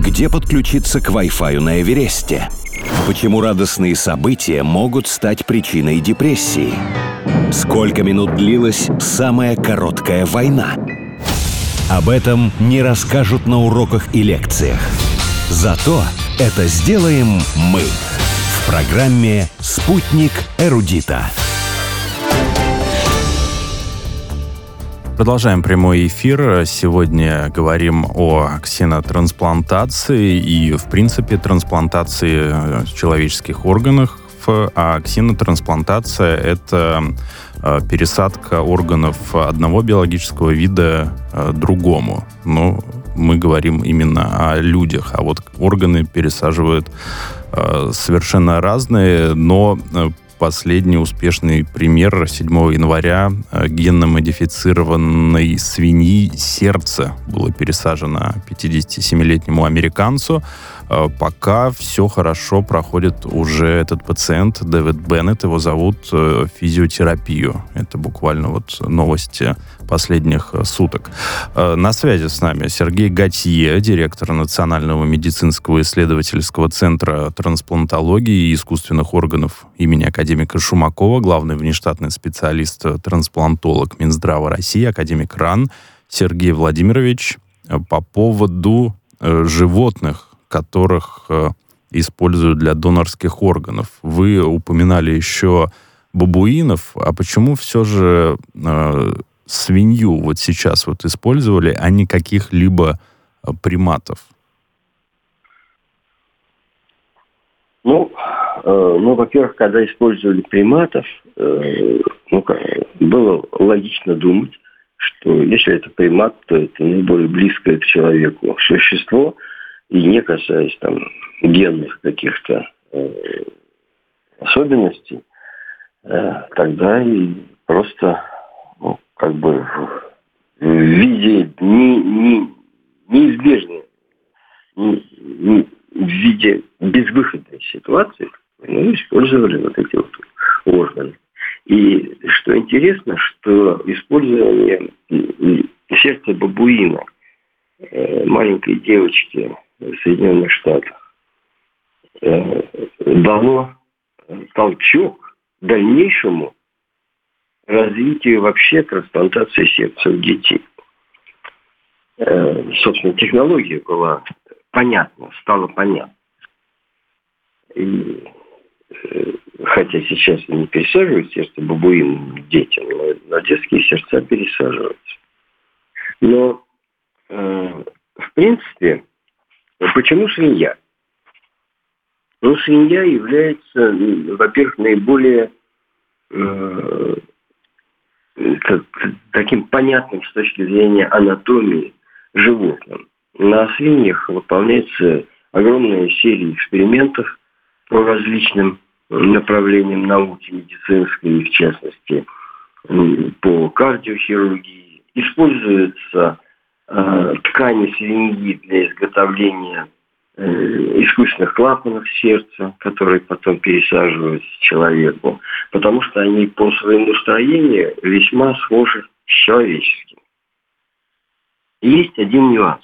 Где подключиться к Wi-Fi на Эвересте? Почему радостные события могут стать причиной депрессии? Сколько минут длилась самая короткая война? Об этом не расскажут на уроках и лекциях. Зато это сделаем мы в программе «Спутник эрудита». Продолжаем прямой эфир. Сегодня говорим о ксенотрансплантации и, в принципе, трансплантации человеческих органов. А ксенотрансплантация – это пересадка органов одного биологического вида другому. Но мы говорим именно о людях. А вот органы пересаживают совершенно разные, но последний успешный пример: 7 января генно-модифицированной свиньи сердце было пересажено 57-летнему американцу. Пока все хорошо проходит уже этот пациент, Дэвид Беннет, его зовут, физиотерапию. Это буквально вот новости последних суток. На связи с нами Сергей Готье, директор Национального медицинского исследовательского центра трансплантологии и искусственных органов имени академика Шумакова, главный внештатный специалист-трансплантолог Минздрава России, академик РАН. Сергей Владимирович, по поводу животных, которых используют для донорских органов. Вы упоминали еще бабуинов, а почему все же свинью вот сейчас вот использовали, а не каких-либо приматов? Во-первых, когда использовали приматов, было логично думать, что если это примат, то это наиболее близкое к человеку существо, и не касаясь там генных каких-то особенностей, тогда и просто в виде неизбежной, в виде безвыходной ситуации использовали вот эти вот органы. И что интересно, что использование сердца бабуина маленькой девочки в Соединенных Штатах дало толчок дальнейшему развитию вообще трансплантации сердца у детей. Собственно, технология была понятна, стала понятна. И, хотя сейчас не пересаживают сердце бабуин детям, но детские сердца пересаживаются. Но, в принципе, почему свинья? Свинья является, во-первых, наиболее таким понятным с точки зрения анатомии животным. На свиньях выполняется огромная серия экспериментов по различным направлениям науки медицинской, в частности, по кардиохирургии. Используются ткани свиньи для изготовления искусственных клапанов сердца, которые потом пересаживаются человеку, потому что они по своему строению весьма схожи с человеческим. Есть один нюанс.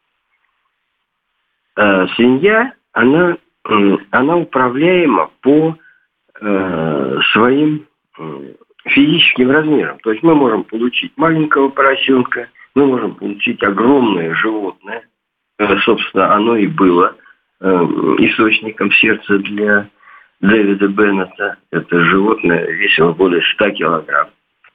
Свинья, она управляема по своим физическим размерам. То есть мы можем получить маленького поросенка, мы можем получить огромное животное. Собственно, оно и было источником сердца для Дэвида Беннета. Это животное весило более 100 килограмм.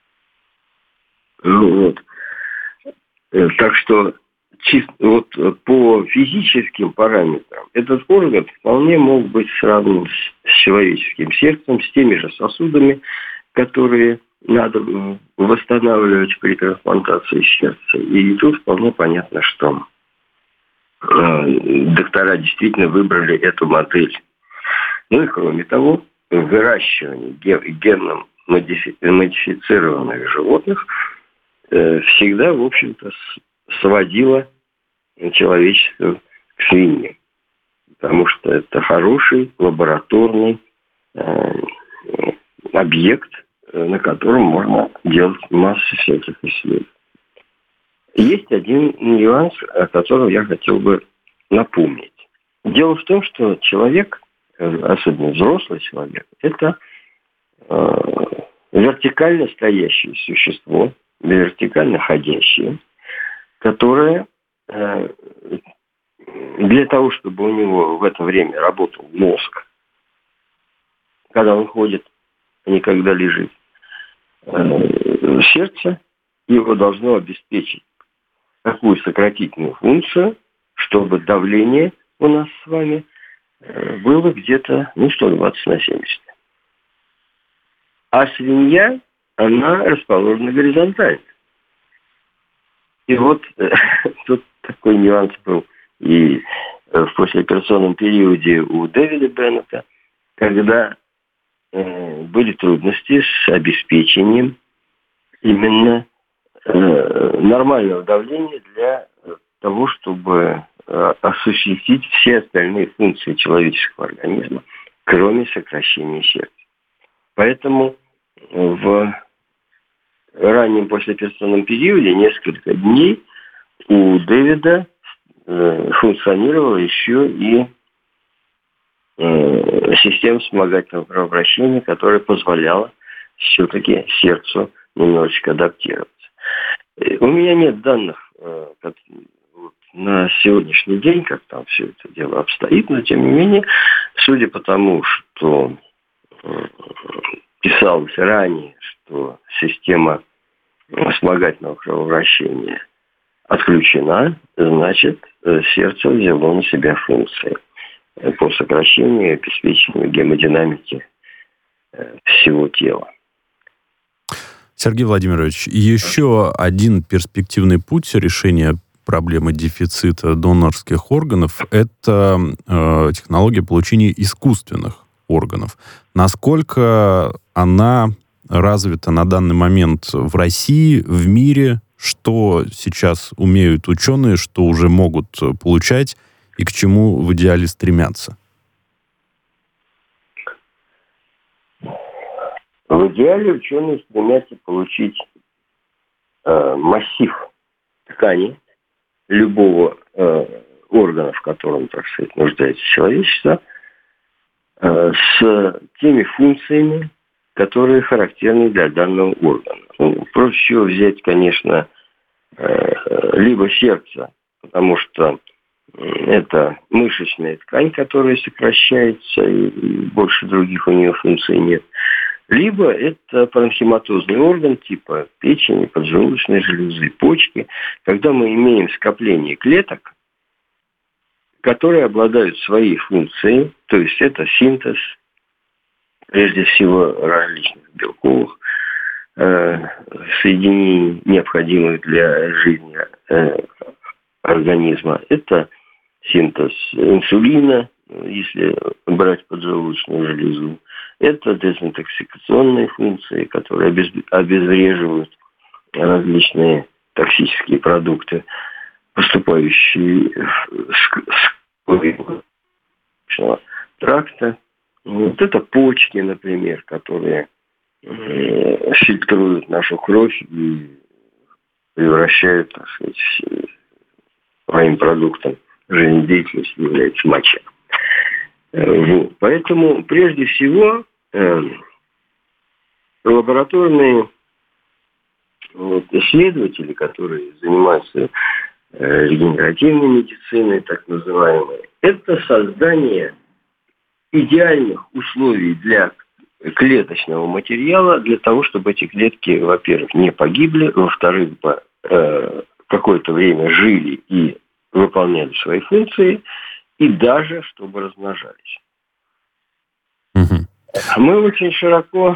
Так что по физическим параметрам этот орган вполне мог быть сравнен с человеческим сердцем, с теми же сосудами, которые надо восстанавливать при трансплантации сердца. И тут вполне понятно, что доктора действительно выбрали эту модель. И кроме того, выращивание генном модифицированных животных всегда, в общем-то, сводило человечество к свинье. Потому что это хороший лабораторный объект, на котором можно делать массу всяких исследований. Есть один нюанс, о котором я хотел бы напомнить. Дело в том, что человек, особенно взрослый человек, это вертикально стоящее существо, вертикально ходящее, которое для того, чтобы у него в это время работал мозг, когда он ходит, а не когда лежит, сердце его должно обеспечить такую сократительную функцию, чтобы давление у нас с вами было где-то 120/70. А свинья, она расположена горизонтально. И вот тут такой нюанс был и в послеоперационном периоде у Дэвида Беннета, когда были трудности с обеспечением именно нормального давления для того, чтобы осуществить все остальные функции человеческого организма, кроме сокращения сердца. Поэтому в раннем послеоперационном периоде, несколько дней, у Дэвида функционировала еще и система вспомогательного кровообращения, которая позволяла все-таки сердцу немножечко адаптироваться. У меня нет данных на сегодняшний день, как там все это дело обстоит, но тем не менее, судя по тому, что писалось ранее, что система вспомогательного кровообращения отключена, значит, сердце взяло на себя функции по сокращению и обеспечению гемодинамики всего тела. Сергей Владимирович, еще один перспективный путь решения проблемы дефицита донорских органов – это технология получения искусственных органов. Насколько она развита на данный момент в России, в мире? Что сейчас умеют ученые, что уже могут получать и к чему в идеале стремятся? В идеале ученые стремятся получить массив ткани любого органа, в котором, так сказать, нуждается человечество, с теми функциями, которые характерны для данного органа. Проще всего взять, конечно, либо сердце, потому что это мышечная ткань, которая сокращается, и больше других у нее функций нет. Либо это паренхематозный орган типа печени, поджелудочной железы, почки, когда мы имеем скопление клеток, которые обладают своей функцией, то есть это синтез, прежде всего, различных белковых соединений, необходимых для жизни организма. Это синтез инсулина, если брать поджелудочную железу. Это дезинтоксикационные функции, которые обезвреживают различные токсические продукты, поступающие с тракта. Вот это почки, например, которые фильтруют нашу кровь и превращают, так сказать, своим продуктом жизнедеятельности является моча. Вот. Поэтому, прежде всего, лабораторные исследователи, которые занимаются регенеративной медициной, так называемой, это создание идеальных условий для клеточного материала, для того, чтобы эти клетки, во-первых, не погибли, во-вторых, какое-то время жили и выполняли свои функции, и даже чтобы размножались. Мы очень широко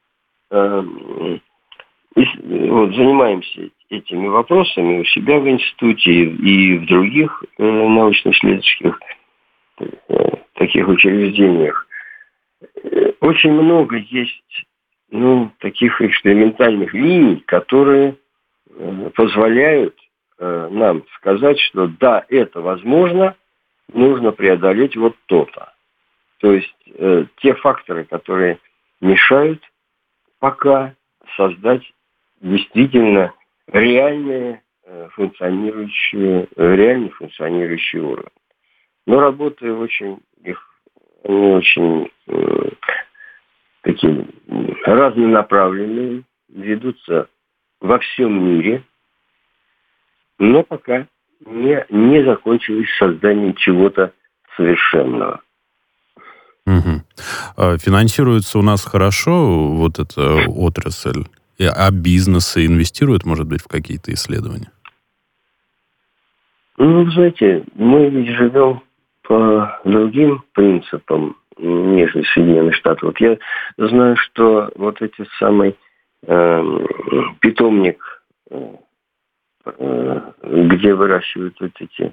занимаемся этими вопросами у себя в институте и в других научно-исследовательских таких учреждениях. Очень много есть таких экспериментальных линий, которые позволяют нам сказать, что да, это возможно, нужно преодолеть вот то-то. То есть те факторы, которые мешают пока создать действительно реально функционирующий орган. Но работы они очень такие разнонаправленные, ведутся во всем мире, но пока не закончилось созданием чего-то совершенного. Угу. Финансируется у нас хорошо вот эта отрасль, а бизнесы инвестируют, может быть, в какие-то исследования? Ну, знаете, мы ведь живем по другим принципам, нежели Соединенные Штаты. Вот я знаю, что вот этот самый питомник, где выращивают вот эти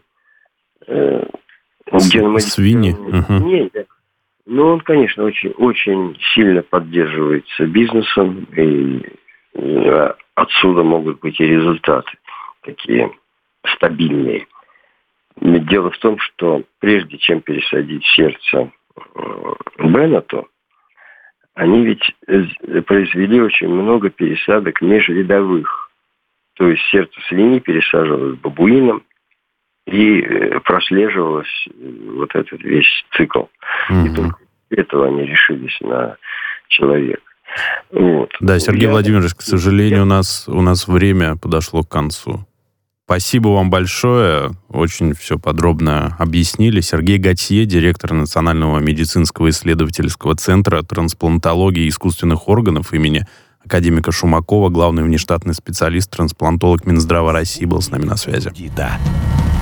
свиньи. Нет. Ну, он, конечно, очень, очень сильно поддерживается бизнесом, и отсюда могут быть и результаты такие стабильные. Дело в том, что прежде чем пересадить сердце Беннету, они ведь произвели очень много пересадок межрядовых. То есть сердце свиньи пересаживалось бабуином, и прослеживалось вот этот весь цикл. И только после этого они решились на человека. Вот. Да, Сергей Владимирович, к сожалению, у нас время подошло к концу. Спасибо вам большое. Очень все подробно объяснили. Сергей Готье, директор Национального медицинского исследовательского центра трансплантологии искусственных органов имени академика Шумакова, главный внештатный специалист, трансплантолог Минздрава России, был с нами на связи.